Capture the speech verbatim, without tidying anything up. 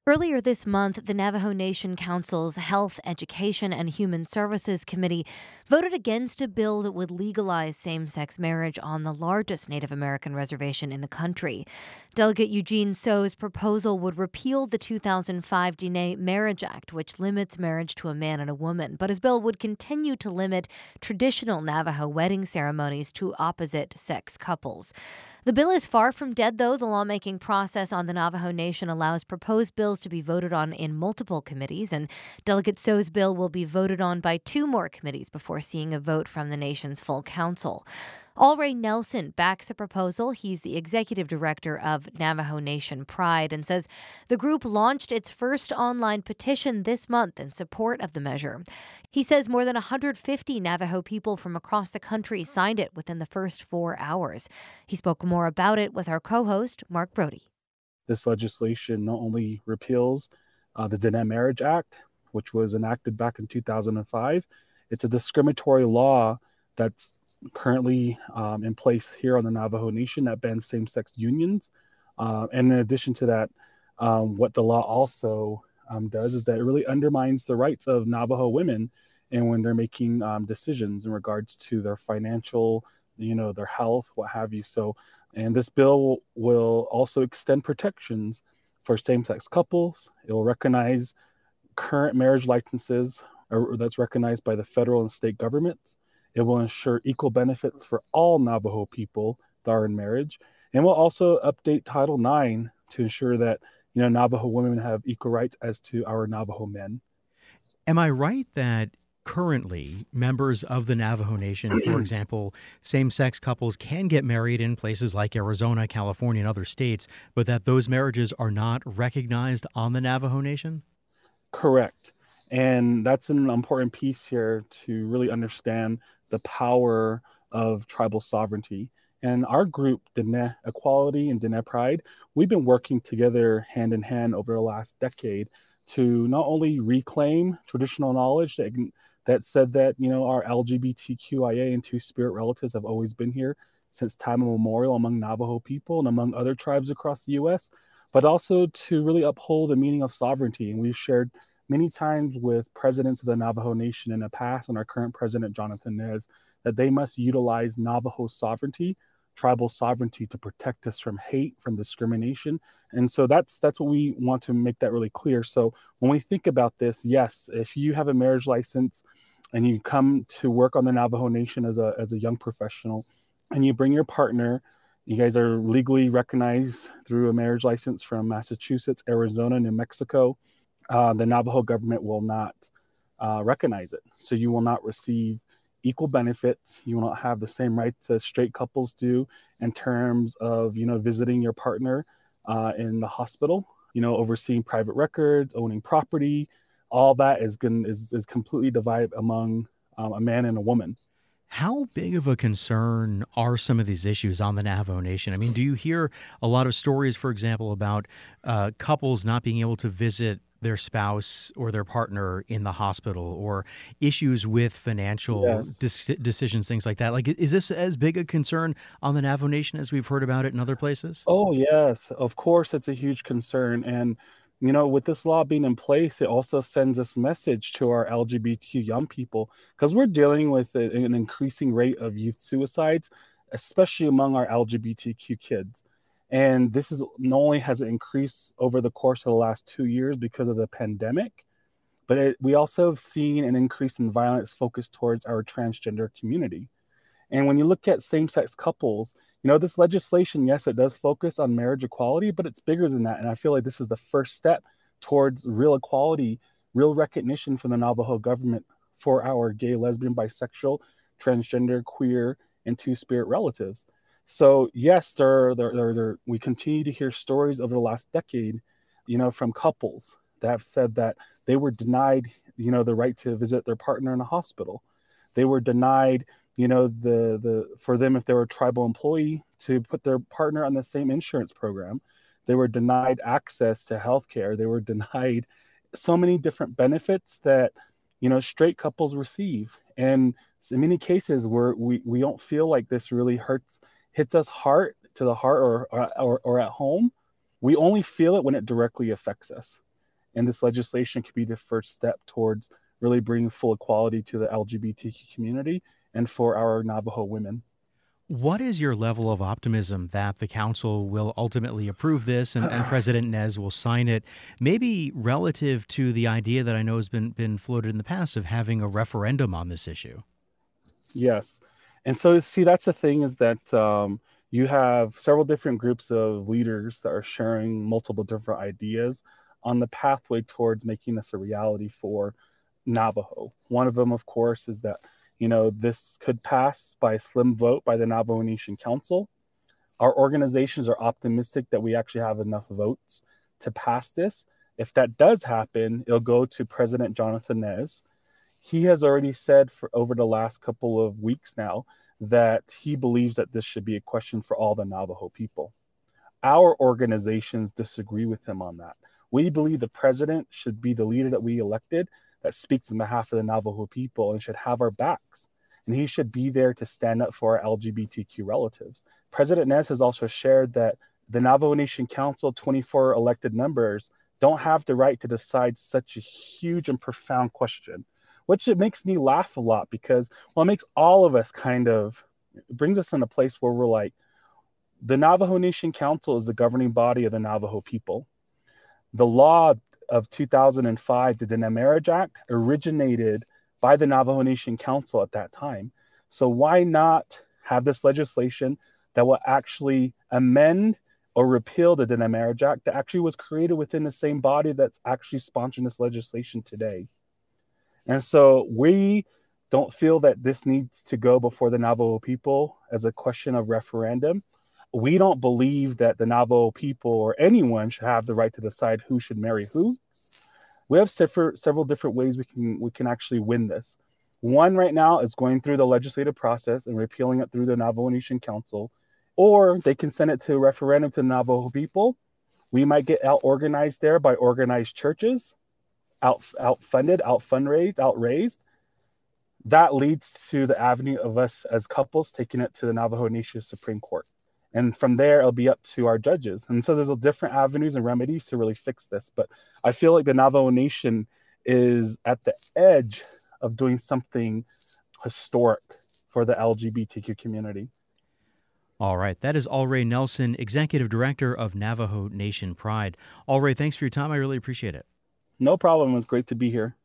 Earlier this month, the Navajo Nation Council's Health, Education, and Human Services Committee voted against a bill that would legalize same sex marriage on the largest Native American reservation in the country. Delegate Eugene So's proposal would repeal the two thousand five Diné Marriage Act, which limits marriage to a man and a woman, but his bill would continue to limit traditional Navajo wedding ceremonies to opposite sex couples. The bill is far from dead, though. The lawmaking process on the Navajo Nation allows proposed bills to be voted on in multiple committees, and Delegate So's bill will be voted on by two more committees before seeing a vote from the nation's full council. Alray Nelson backs the proposal. He's the executive director of Navajo Nation Pride and says the group launched its first online petition this month in support of the measure. He says more than one hundred fifty Navajo people from across the country signed it within the first four hours. He spoke more about it with our co-host, Mark Brody. This legislation not only repeals uh, the Diné Marriage Act, which was enacted back in two thousand five, it's a discriminatory law that's currently um, in place here on the Navajo Nation that bans same-sex unions. Uh, and in addition to that, um, what the law also um, does is that it really undermines the rights of Navajo women and when they're making um, decisions in regards to their financial, you know, their health, what have you. So, and this bill will also extend protections for same-sex couples. It will recognize current marriage licenses or that's recognized by the federal and state governments. It will ensure equal benefits for all Navajo people that are in marriage. And will also update Title nine to ensure that, you know, Navajo women have equal rights as to our Navajo men. Am I right that currently members of the Navajo Nation, for example, same-sex couples can get married in places like Arizona, California, and other states, but that those marriages are not recognized on the Navajo Nation? Correct. And that's an important piece here to really understand the power of tribal sovereignty. And our group, Diné Equality and Diné Pride, we've been working together hand in hand over the last decade to not only reclaim traditional knowledge that, that said that, you know, our L G B T Q I A and two-spirit relatives have always been here since time immemorial among Navajo people and among other tribes across the U S, but also to really uphold the meaning of sovereignty. And we've shared many times with presidents of the Navajo Nation in the past and our current president, Jonathan Nez, that they must utilize Navajo sovereignty, tribal sovereignty, to protect us from hate, from discrimination. And so that's that's what we want to make that really clear. So when we think about this, yes, if you have a marriage license and you come to work on the Navajo Nation as a as a young professional and you bring your partner, you guys are legally recognized through a marriage license from Massachusetts, Arizona, New Mexico, uh, the Navajo government will not uh, recognize it. So you will not receive equal benefits. You will not have the same rights as straight couples do in terms of, you know, visiting your partner uh, in the hospital, you know, overseeing private records, owning property. All that is going is is completely divided among um, a man and a woman. How big of a concern are some of these issues on the Navajo Nation? I mean, do you hear a lot of stories, for example, about uh, couples not being able to visit their spouse or their partner in the hospital, or issues with financial Yes. dis- decisions, things like that? Like, is this as big a concern on the Navajo Nation as we've heard about it in other places? Oh, yes. Of course, it's a huge concern. And, you know, with this law being in place, it also sends this message to our L G B T Q young people because we're dealing with a- an increasing rate of youth suicides, especially among our L G B T Q kids. And this is not only has it increased over the course of the last two years because of the pandemic, but it, we also have seen an increase in violence focused towards our transgender community. And when you look at same-sex couples, you know, this legislation, yes, it does focus on marriage equality, but it's bigger than that. And I feel like this is the first step towards real equality, real recognition from the Navajo government for our gay, lesbian, bisexual, transgender, queer, and two-spirit relatives. So yes, there, there, there, there, we continue to hear stories over the last decade, you know, from couples that have said that they were denied, you know, the right to visit their partner in a hospital. They were denied, you know, the the for them, if they were a tribal employee, to put their partner on the same insurance program. They were denied access to healthcare. They were denied so many different benefits that, you know, straight couples receive. And in many cases where we, we don't feel like this really hurts, hits us heart to the heart or, or, or at home. We only feel it when it directly affects us. And this legislation could be the first step towards really bringing full equality to the L G B T Q community and for our Navajo women. What is your level of optimism that the council will ultimately approve this and, and President Nez will sign it, maybe relative to the idea that I know has been, been floated in the past of having a referendum on this issue? Yes. And so, see, that's the thing is that um, you have several different groups of leaders that are sharing multiple different ideas on the pathway towards making this a reality for Navajo. One of them, of course, is that, you know, this could pass by a slim vote by the Navajo Nation Council. Our organizations are optimistic that we actually have enough votes to pass this. If that does happen, it'll go to President Jonathan Nez. He has already said for over the last couple of weeks now that he believes that this should be a question for all the Navajo people. Our organizations disagree with him on that. We believe the president should be the leader that we elected that speaks on behalf of the Navajo people and should have our backs. And he should be there to stand up for our L G B T Q relatives. President Nez has also shared that the Navajo Nation Council, twenty-four elected members, don't have the right to decide such a huge and profound question, which it makes me laugh a lot because, well, it makes all of us kind of, it brings us in a place where we're like, the Navajo Nation Council is the governing body of the Navajo people. The law of two thousand five, the Diné Marriage Act, originated by the Navajo Nation Council at that time. So why not have this legislation that will actually amend or repeal the Diné Marriage Act that actually was created within the same body that's actually sponsoring this legislation today? And so we don't feel that this needs to go before the Navajo people as a question of referendum. We don't believe that the Navajo people or anyone should have the right to decide who should marry who. We have several, several different ways we can we can actually win this. One right now is going through the legislative process and repealing it through the Navajo Nation Council, or they can send it to a referendum to the Navajo people. We might get out organized there by organized churches, out out funded, out fundraised, out raised. That leads to the avenue of us as couples taking it to the Navajo Nation Supreme Court. And from there, it'll be up to our judges. And so there's a different avenues and remedies to really fix this. But I feel like the Navajo Nation is at the edge of doing something historic for the L G B T Q community. All right. That is Alray Nelson, Executive Director of Navajo Nation Pride. Alray, thanks for your time. I really appreciate it. No problem. It was great to be here.